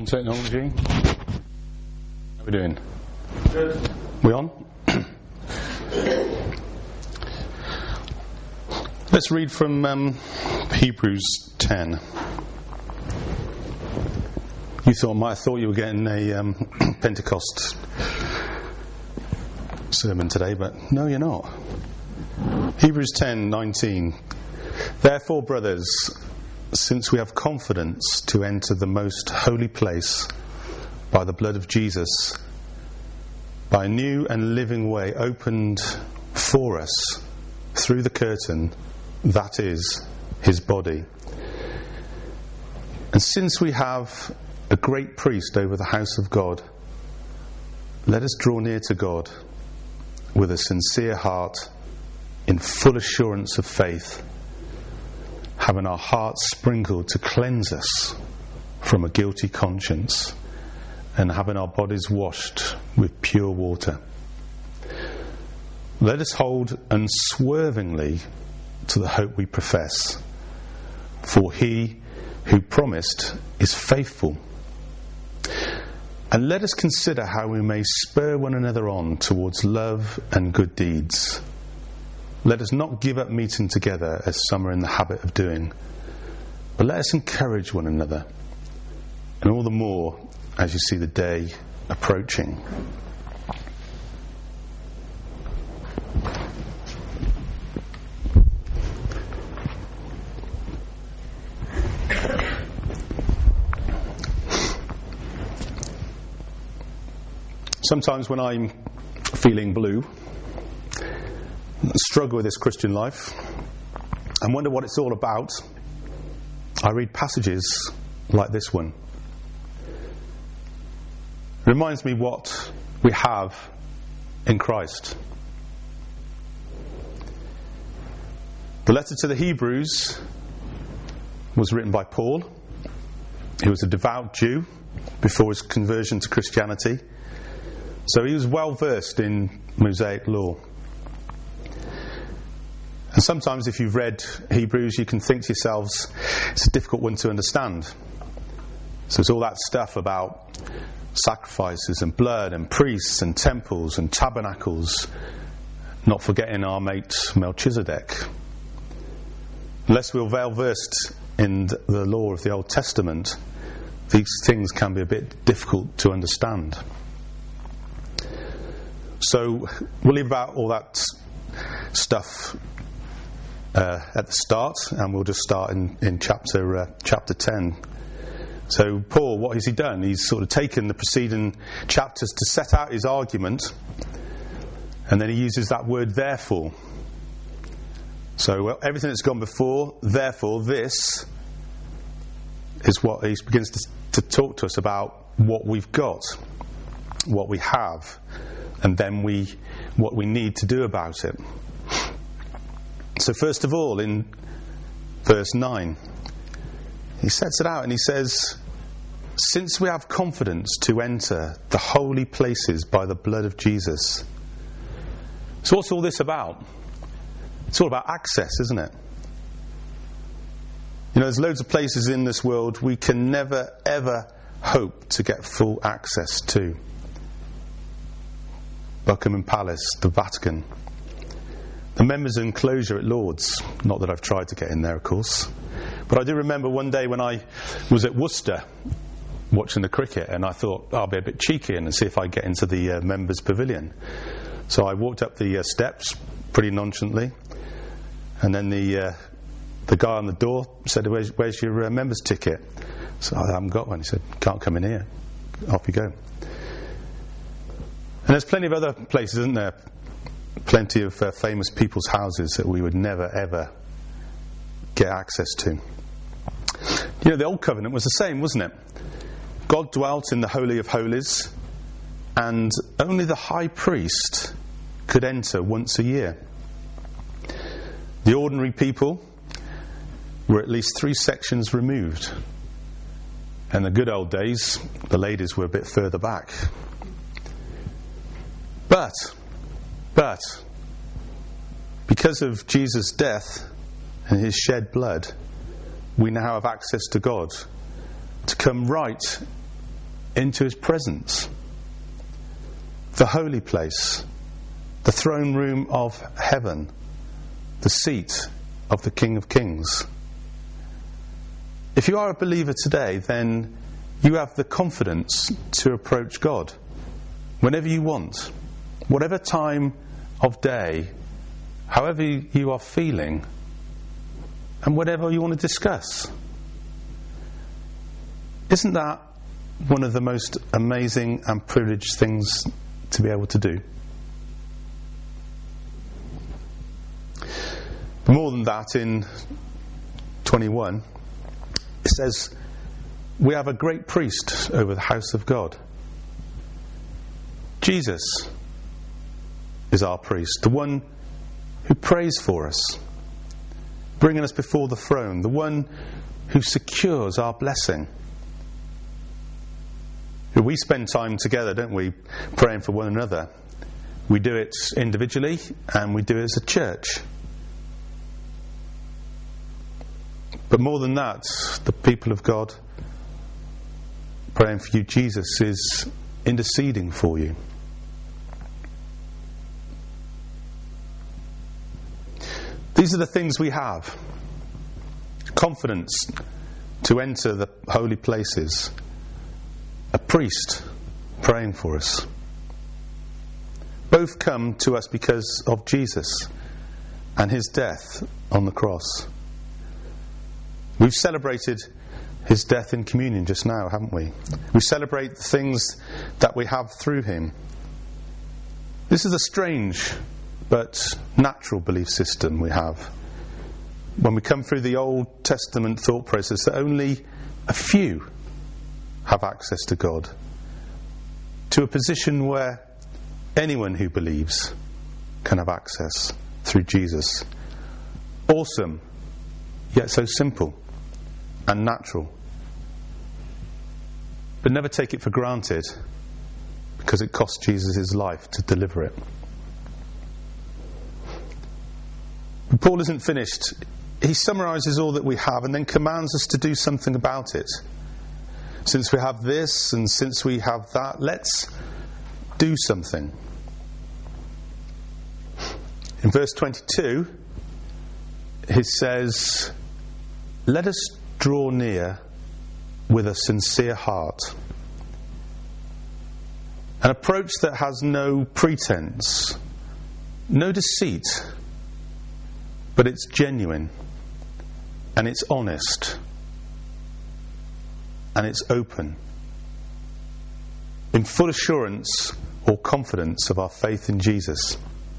on technology. How are we doing? Good. We on? Let's read from Hebrews 10. You might have thought you were getting a Pentecost sermon today, but no, you're not. Hebrews 10:19. Therefore, brothers, since we have confidence to enter the most holy place by the blood of Jesus, by a new and living way opened for us through the curtain, that is, his body. And since we have a great priest over the house of God, let us draw near to God with a sincere heart, in full assurance of faith, having our hearts sprinkled to cleanse us from a guilty conscience, and having our bodies washed with pure water. Let us hold unswervingly to the hope we profess, for he who promised is faithful. And let us consider how we may spur one another on towards love and good deeds. Let us not give up meeting together as some are in the habit of doing, but let us encourage one another, and all the more as you see the day approaching. Sometimes when I'm feeling blue, struggle with this Christian life, and wonder what it's all about, I read passages like this one. It reminds me what we have in Christ. The letter to the Hebrews was written by Paul. He was a devout Jew before his conversion to Christianity, so he was well versed in Mosaic law. And sometimes if you've read Hebrews, you can think to yourselves, it's a difficult one to understand. So it's all that stuff about sacrifices and blood and priests and temples and tabernacles, not forgetting our mate Melchizedek. Unless we're well versed in the law of the Old Testament, these things can be a bit difficult to understand. So we'll leave about all that stuff at the start, and we'll just start in chapter 10. So Paul, what has he done? He's sort of taken the preceding chapters to set out his argument, and then he uses that word therefore. So everything that's gone before, therefore this is what he begins to talk to us about, what we've got, what we have, and then what we need to do about it. So first of all, in verse 9, he sets it out and he says, since we have confidence to enter the holy places by the blood of Jesus. So what's all this about? It's all about access, isn't it? You know, there's loads of places in this world we can never ever hope to get full access to. Buckingham Palace, the Vatican, the members' enclosure at Lord's. Not that I've tried to get in there, of course. But I do remember one day when I was at Worcester watching the cricket, and I thought, I'll be a bit cheeky and see if I get into the members' pavilion. So I walked up the steps pretty nonchalantly, and then the guy on the door said, where's your members' ticket? So I haven't got one. He said, can't come in here. Off you go. And there's plenty of other places, isn't there? Plenty of famous people's houses that we would never ever get access to. You know, the Old Covenant was the same, wasn't it? God dwelt in the Holy of Holies, and only the high priest could enter once a year. The ordinary people were at least 3 sections removed. In the good old days, the ladies were a bit further back. But, because of Jesus' death and his shed blood, we now have access to God, to come right into his presence, the holy place, the throne room of heaven, the seat of the King of Kings. If you are a believer today, then you have the confidence to approach God whenever you want, whatever time of day, however you are feeling, and whatever you want to discuss. Isn't that one of the most amazing and privileged things to be able to do? But more than that, in 21, it says, we have a great priest over the house of God. Jesus is our priest, the one who prays for us, bringing us before the throne, the one who secures our blessing. We spend time together, don't we, praying for one another. We do it individually and we do it as a church. But more than that, the people of God praying for you, Jesus is interceding for you. These are the things we have. Confidence to enter the holy places. A priest praying for us. Both come to us because of Jesus and his death on the cross. We've celebrated his death in communion just now, haven't we? We celebrate the things that we have through him. This is a strange but natural belief system we have. When we come through the Old Testament thought process, that only a few have access to God, to a position where anyone who believes can have access through Jesus. Awesome, yet so simple and natural. But never take it for granted, because it cost Jesus his life to deliver it. But Paul isn't finished. He summarises all that we have and then commands us to do something about it. Since we have this and since we have that, let's do something. In verse 22, he says, let us draw near with a sincere heart. An approach that has no pretense, no deceit, but it's genuine and it's honest. And it's open, in full assurance or confidence of our faith in Jesus.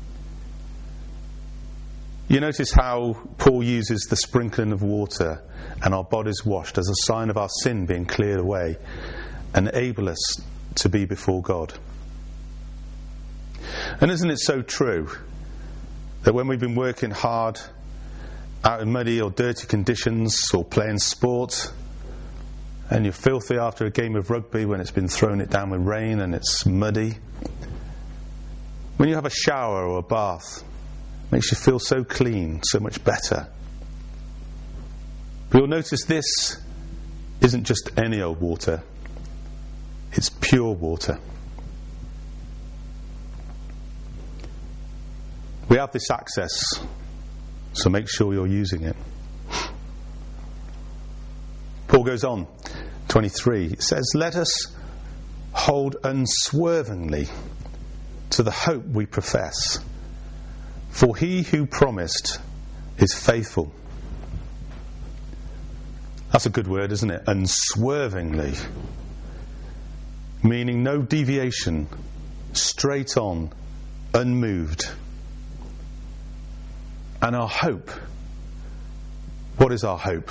You notice how Paul uses the sprinkling of water and our bodies washed as a sign of our sin being cleared away and enable us to be before God. And isn't it so true that when we've been working hard out in muddy or dirty conditions or playing sport, and you're filthy after a game of rugby when it's been thrown it down with rain and it's muddy, when you have a shower or a bath, it makes you feel so clean, so much better. But you'll notice this isn't just any old water, it's pure water. We have this access, so make sure you're using it. Paul goes on, 23, it says, let us hold unswervingly to the hope we profess, for he who promised is faithful. That's a good word, isn't it? Unswervingly. Meaning no deviation, straight on, unmoved. And our hope. What is our hope?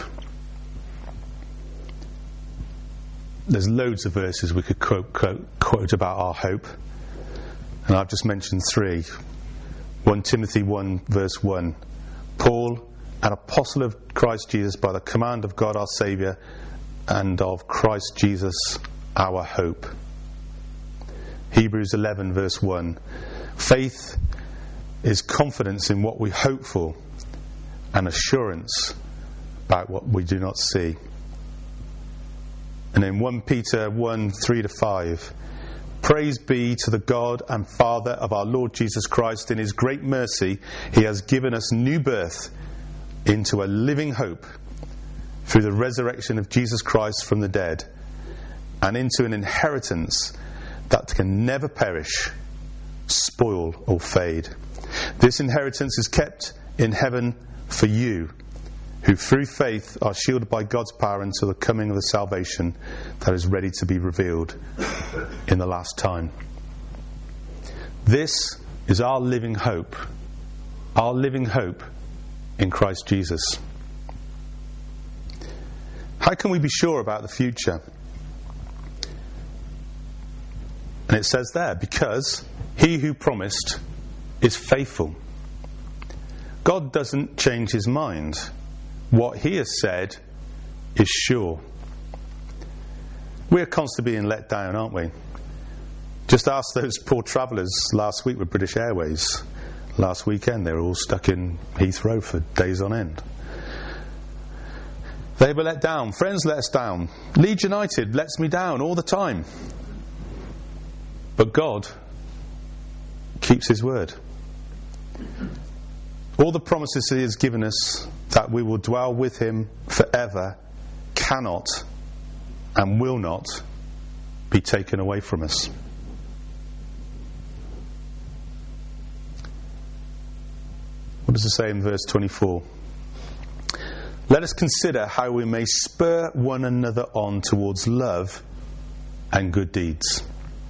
There's loads of verses we could quote about our hope. And I've just mentioned 3. 1 Timothy 1 verse 1. Paul, an apostle of Christ Jesus by the command of God our Saviour and of Christ Jesus our hope. Hebrews 11 verse 1. Faith is confidence in what we hope for and assurance about what we do not see. And in 1 Peter 1, 3-5, praise be to the God and Father of our Lord Jesus Christ. In his great mercy, he has given us new birth into a living hope through the resurrection of Jesus Christ from the dead, and into an inheritance that can never perish, spoil or fade. This inheritance is kept in heaven for you, who through faith are shielded by God's power until the coming of the salvation that is ready to be revealed in the last time. This is our living hope in Christ Jesus. How can we be sure about the future? And it says there, because he who promised is faithful. God doesn't change his mind. What he has said is sure. We're constantly being let down, aren't we? Just ask those poor travellers last week with British Airways. Last weekend they were all stuck in Heathrow for days on end. They were let down. Friends let us down. Leeds United lets me down all the time. But God keeps his word. All the promises he has given us that we will dwell with him forever cannot and will not be taken away from us. What does it say in verse 24? Let us consider how we may spur one another on towards love and good deeds.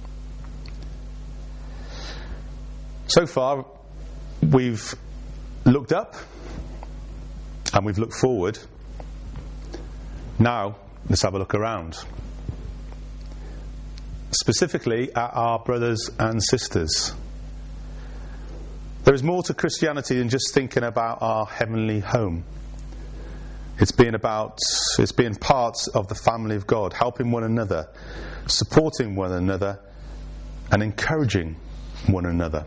So far, we've looked up and we've looked forward. Now, let's have a look around. Specifically at our brothers and sisters. There is more to Christianity than just thinking about our heavenly home. It's being part of the family of God, helping one another, supporting one another, and encouraging one another.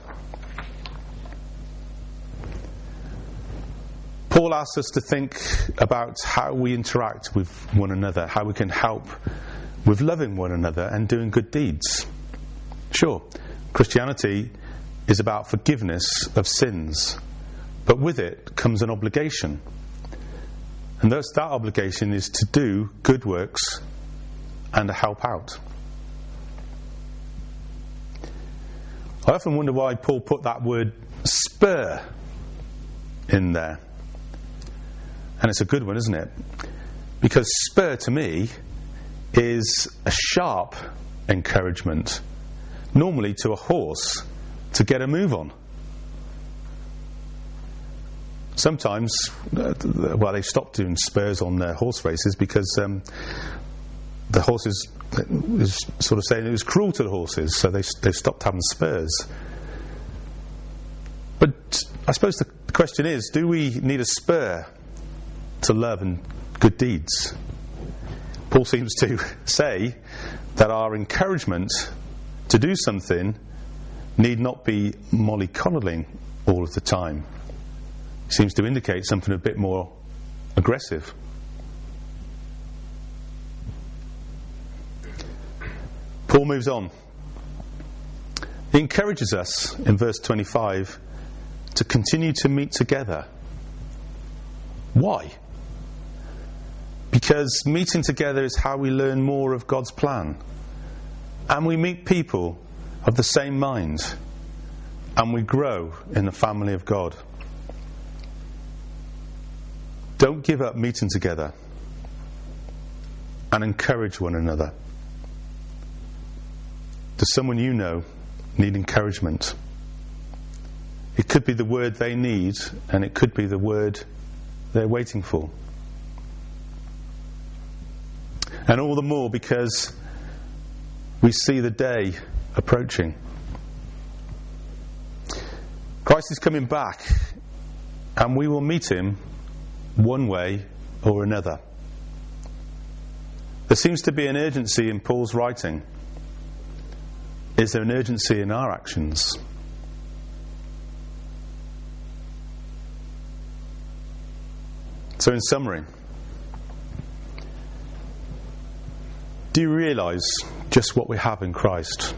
Paul asks us to think about how we interact with one another, how we can help with loving one another and doing good deeds. Sure, Christianity is about forgiveness of sins, but with it comes an obligation. And that obligation is to do good works and to help out. I often wonder why Paul put that word spur in there. And it's a good one, isn't it? Because spur to me is a sharp encouragement, normally to a horse to get a move on. Sometimes, they stopped doing spurs on horse races because the horses is sort of saying it was cruel to the horses, so they stopped having spurs. But I suppose the question is, do we need a spur to love and good deeds? Paul seems to say that our encouragement to do something need not be mollycoddling all of the time. It seems to indicate something a bit more aggressive. Paul moves on. He encourages us in verse 25 to continue to meet together. Why? Because meeting together is how we learn more of God's plan. And we meet people of the same mind. And we grow in the family of God. Don't give up meeting together. And encourage one another. Does someone you know need encouragement? It could be the word they need, and it could be the word they're waiting for. And all the more because we see the day approaching. Christ is coming back, and we will meet him one way or another. There seems to be an urgency in Paul's writing. Is there an urgency in our actions? So in summary, Do you realise just what we have in Christ?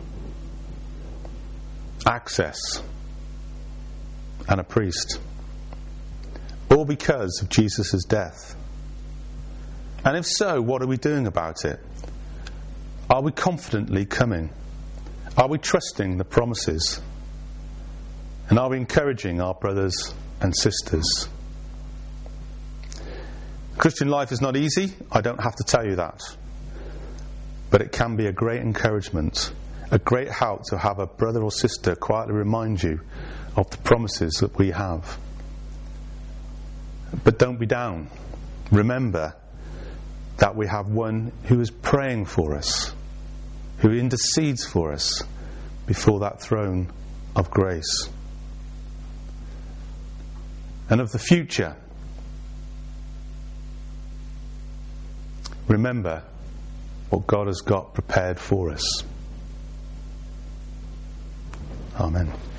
Access and a priest. All because of Jesus' death. And if so, what are we doing about it? Are we confidently coming? Are we trusting the promises? And are we encouraging our brothers and sisters? Christian life is not easy, I don't have to tell you that. But it can be a great encouragement, a great help to have a brother or sister quietly remind you of the promises that we have. But don't be down. Remember that we have one who is praying for us, who intercedes for us before that throne of grace. And of the future, remember what God has got prepared for us. Amen.